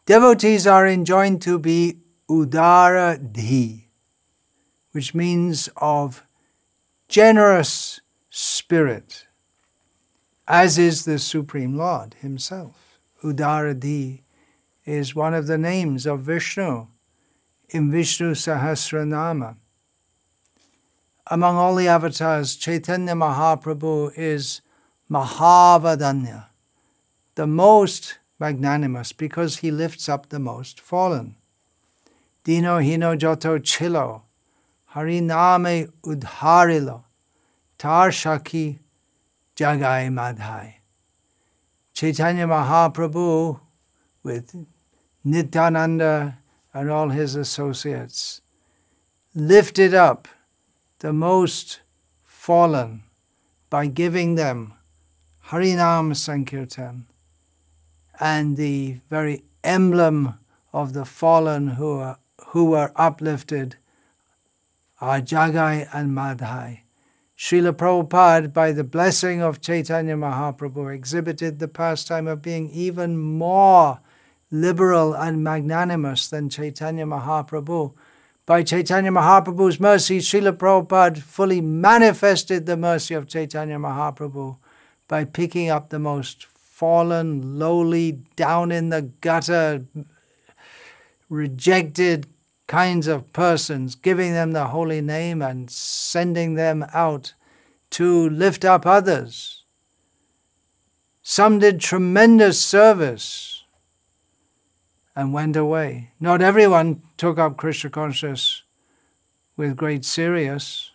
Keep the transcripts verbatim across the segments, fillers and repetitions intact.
Devotees are enjoined to be udaradhi, which means of generous spirit, as is the Supreme Lord himself. Udaradhi is one of the names of Vishnu in Vishnu Sahasranama. Among all the avatars, Chaitanya Mahaprabhu is Mahavadanya, the most magnanimous, because he lifts up the most fallen. Dino hino joto chilo, hariname udharilo, tar shaki jagai madhai. Chaitanya Mahaprabhu, with Nityananda and all his associates, lifted up the most fallen by giving them Harinam Sankirtan, and the very emblem of the fallen who are, who were uplifted are Jagai and Madhai. Srila Prabhupada, by the blessing of Chaitanya Mahaprabhu, exhibited the pastime of being even more liberal and magnanimous than Chaitanya Mahaprabhu. By Chaitanya Mahaprabhu's mercy, Srila Prabhupada fully manifested the mercy of Chaitanya Mahaprabhu by picking up the most fallen, lowly, down in the gutter, rejected kinds of persons, giving them the holy name and sending them out to lift up others. Some did tremendous service and went away. Not everyone took up Krishna consciousness with great seriousness.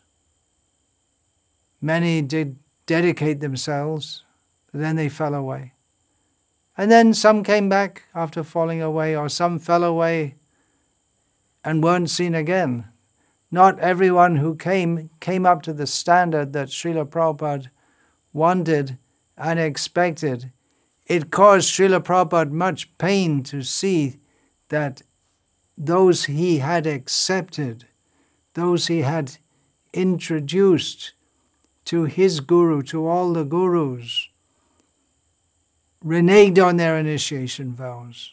Many did dedicate themselves, but then they fell away. And then some came back after falling away, or some fell away and weren't seen again. Not everyone who came, came up to the standard that Srila Prabhupada wanted and expected. It caused Srila Prabhupada much pain to see that those he had accepted, those he had introduced to his guru, to all the gurus, reneged on their initiation vows.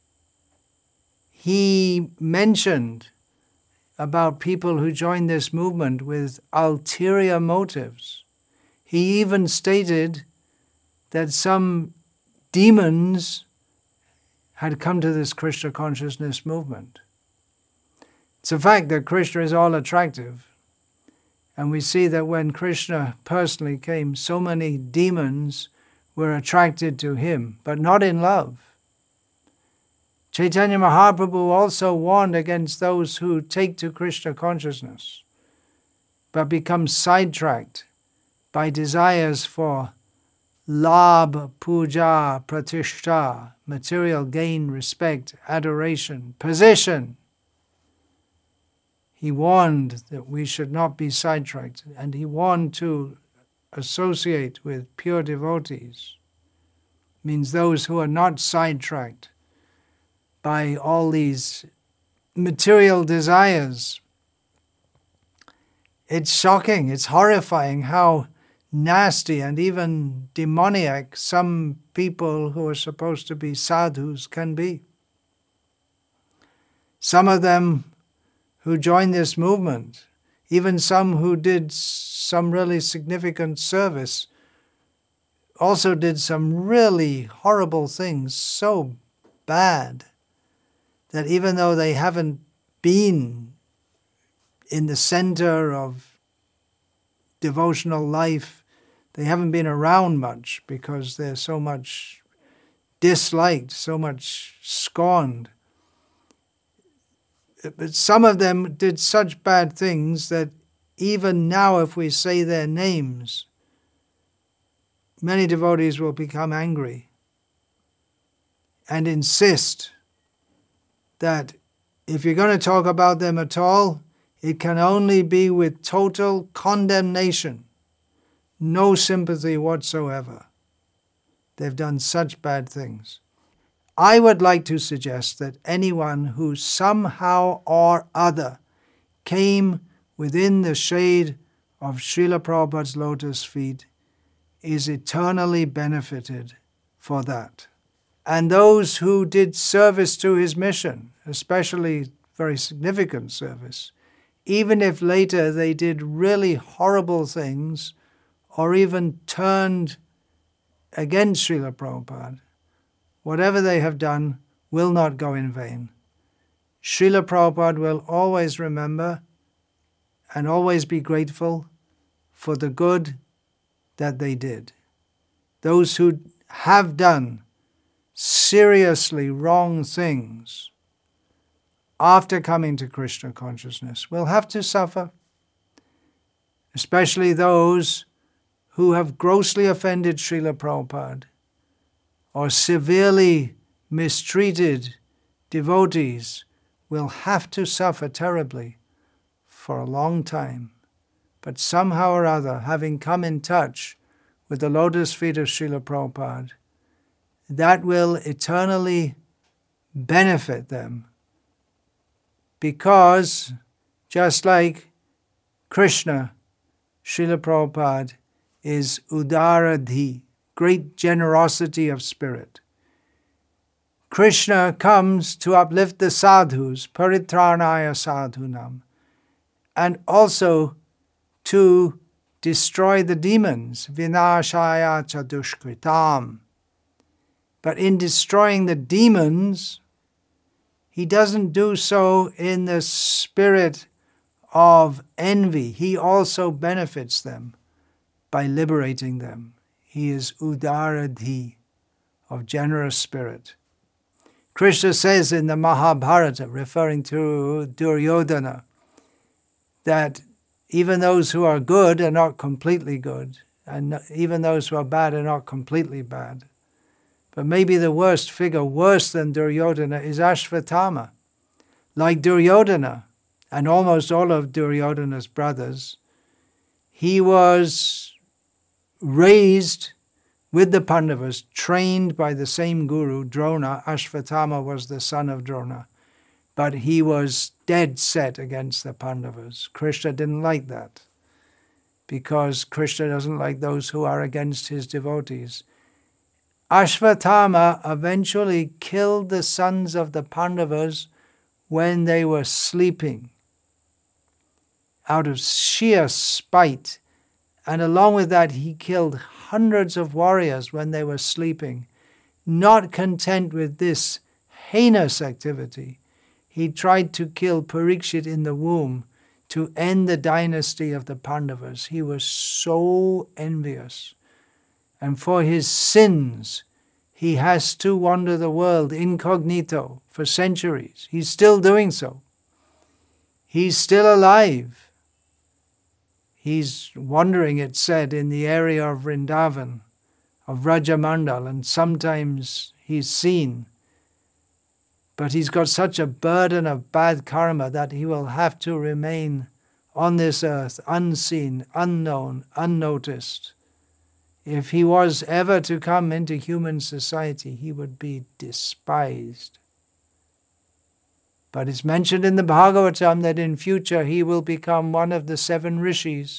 He mentioned about people who joined this movement with ulterior motives. He even stated that some demons had come to this Krishna consciousness movement. It's a fact that Krishna is all attractive, and we see that when Krishna personally came, so many demons were attracted to him, but not in love. Chaitanya Mahaprabhu also warned against those who take to Krishna consciousness, but become sidetracked by desires for labh, puja, pratishta, material gain, respect, adoration, position. He warned that we should not be sidetracked, and he warned to associate with pure devotees. Means those who are not sidetracked by all these material desires. It's shocking, it's horrifying how nasty and even demoniac some people who are supposed to be sadhus can be. Some of them who joined this movement, even some who did some really significant service, also did some really horrible things, so bad that even though they haven't been in the center of devotional life, they haven't been around much because they're so much disliked, so much scorned. But some of them did such bad things that even now if we say their names, many devotees will become angry and insist that if you're going to talk about them at all, it can only be with total condemnation, no sympathy whatsoever. They've done such bad things. I would like to suggest that anyone who somehow or other came within the shade of Srila Prabhupada's lotus feet is eternally benefited for that. and those who did service to his mission, especially very significant service, even if later they did really horrible things or even turned against Srila Prabhupada, whatever they have done will not go in vain. Srila Prabhupada will always remember and always be grateful for the good that they did. Those who have done seriously wrong things after coming to Krishna consciousness will have to suffer, especially those who have grossly offended Srila Prabhupada or severely mistreated devotees will have to suffer terribly for a long time. But somehow or other, having come in touch with the lotus feet of Srila Prabhupada, that will eternally benefit them, because just like Krishna, Srila Prabhupada is Udaradhi, great generosity of spirit. Krishna comes to uplift the sadhus, paritranaya sadhunam, and also to destroy the demons, vinashaya chadushkritam. But in destroying the demons, he doesn't do so in the spirit of envy. He also benefits them by liberating them. He is Udaradhi, of generous spirit. Krishna says in the Mahabharata, referring to Duryodhana, that even those who are good are not completely good, and even those who are bad are not completely bad. But maybe the worst figure, worse than Duryodhana, is Ashvatthama. Like Duryodhana, and almost all of Duryodhana's brothers, he was raised with the Pandavas, trained by the same guru, Drona. Ashvatthama was the son of Drona. But he was dead set against the Pandavas. Krishna didn't like that, because Krishna doesn't like those who are against his devotees. Ashvatthama eventually killed the sons of the Pandavas when they were sleeping, out of sheer spite. And along with that, he killed hundreds of warriors when they were sleeping. Not content with this heinous activity, he tried to kill Parikshit in the womb to end the dynasty of the Pandavas. He was so envious. And for his sins, he has to wander the world incognito for centuries. He's still doing so. He's still alive. He's wandering, it's said, in the area of Vrindavan, of Rajamandal, and sometimes he's seen. But he's got such a burden of bad karma that he will have to remain on this earth, unseen, unknown, unnoticed. If he was ever to come into human society, he would be despised. But it's mentioned in the Bhagavatam that in future he will become one of the seven rishis.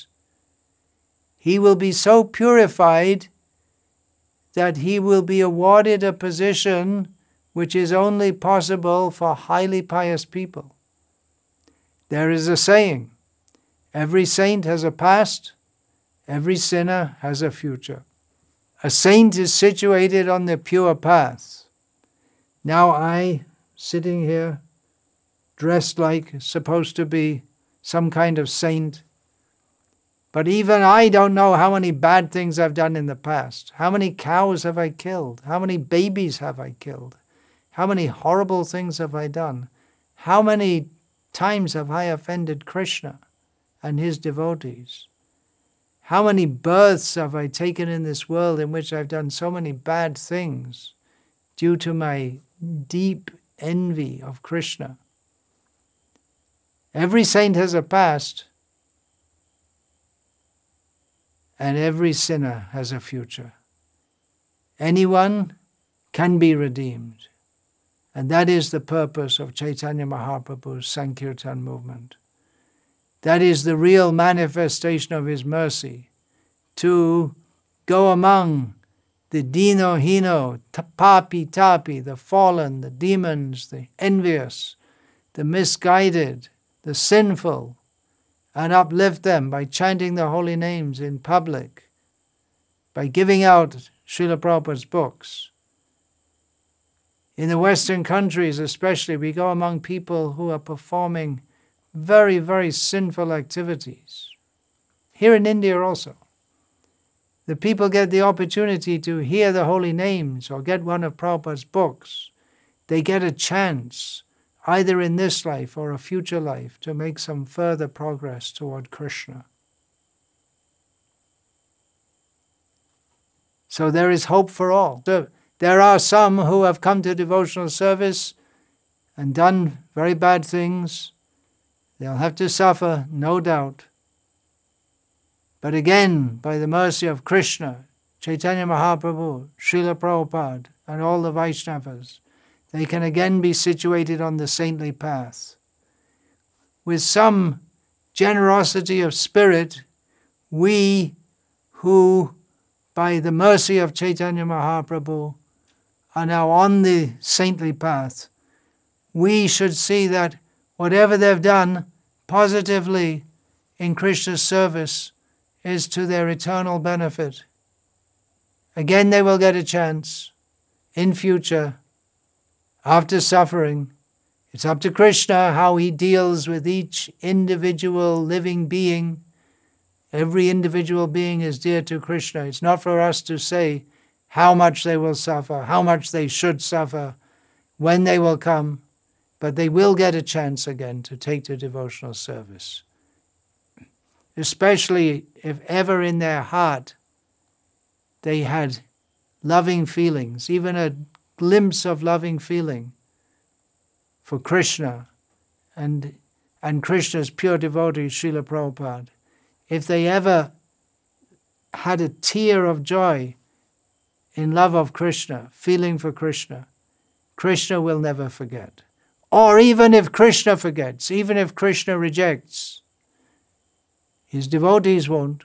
He will be so purified that he will be awarded a position which is only possible for highly pious people. There is a saying, every saint has a past, every sinner has a future. A saint is situated on the pure path. Now I, sitting here, dressed like supposed to be some kind of saint, but even I don't know how many bad things I've done in the past. How many cows have I killed? How many babies have I killed? How many horrible things have I done? How many times have I offended Krishna and his devotees? How many births have I taken in this world in which I've done so many bad things due to my deep envy of Krishna? Every saint has a past, and every sinner has a future. Anyone can be redeemed. And that is the purpose of Chaitanya Mahaprabhu's Sankirtan movement. That is the real manifestation of his mercy, to go among the dino hino, papi tapi, the fallen, the demons, the envious, the misguided, the sinful, and uplift them by chanting the holy names in public, by giving out Srila Prabhupada's books. In the Western countries especially, we go among people who are performing very, very sinful activities. Here in India also. The people get the opportunity to hear the holy names or get one of Prabhupada's books. They get a chance, either in this life or a future life, to make some further progress toward Krishna. So there is hope for all. So there are some who have come to devotional service and done very bad things. They'll have to suffer, no doubt. But again, by the mercy of Krishna, Chaitanya Mahaprabhu, Srila Prabhupada, and all the Vaishnavas, they can again be situated on the saintly path. With some generosity of spirit, we who, by the mercy of Chaitanya Mahaprabhu, are now on the saintly path, we should see that whatever they've done positively in Krishna's service is to their eternal benefit. Again, they will get a chance in future, after suffering. It's up to Krishna how he deals with each individual living being. Every individual being is dear to Krishna. It's not for us to say how much they will suffer, how much they should suffer, when they will come, but they will get a chance again to take to devotional service. Especially if ever in their heart they had loving feelings, even a glimpse of loving feeling for Krishna and, and Krishna's pure devotee, Srila Prabhupada. If they ever had a tear of joy in love of Krishna, feeling for Krishna, Krishna will never forget. Or even if Krishna forgets, even if Krishna rejects, his devotees won't.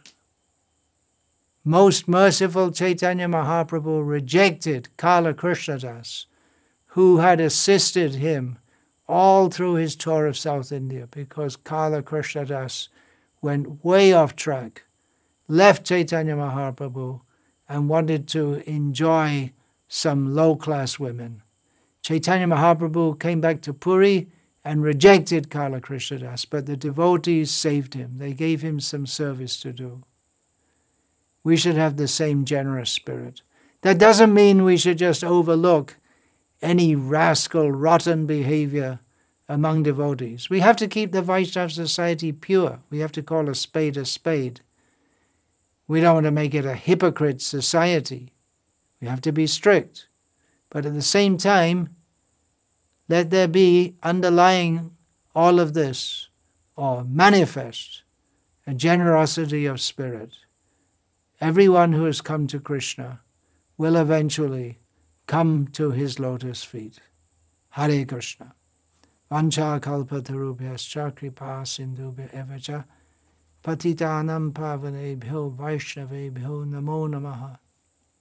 Most merciful Chaitanya Mahaprabhu rejected Kala Krishnadas, who had assisted him all through his tour of South India, because Kala Krishnadas went way off track, left Chaitanya Mahaprabhu, and wanted to enjoy some low-class women. Chaitanya Mahaprabhu came back to Puri and rejected Kala Krishnadas, but the devotees saved him. They gave him some service to do. We should have the same generous spirit. That doesn't mean we should just overlook any rascal, rotten behavior among devotees. We have to keep the Vaishnava society pure. We have to call a spade a spade. We don't want to make it a hypocrite society. We have to be strict. But at the same time, let there be underlying all of this, or manifest, a generosity of spirit. Everyone who has come to Krishna will eventually come to his lotus feet. Hare Krishna. Vancha kalpatarubhyascha kripa sindhubhya evacha patitanam pavanebhyo vaishnavebhyo namo namaha.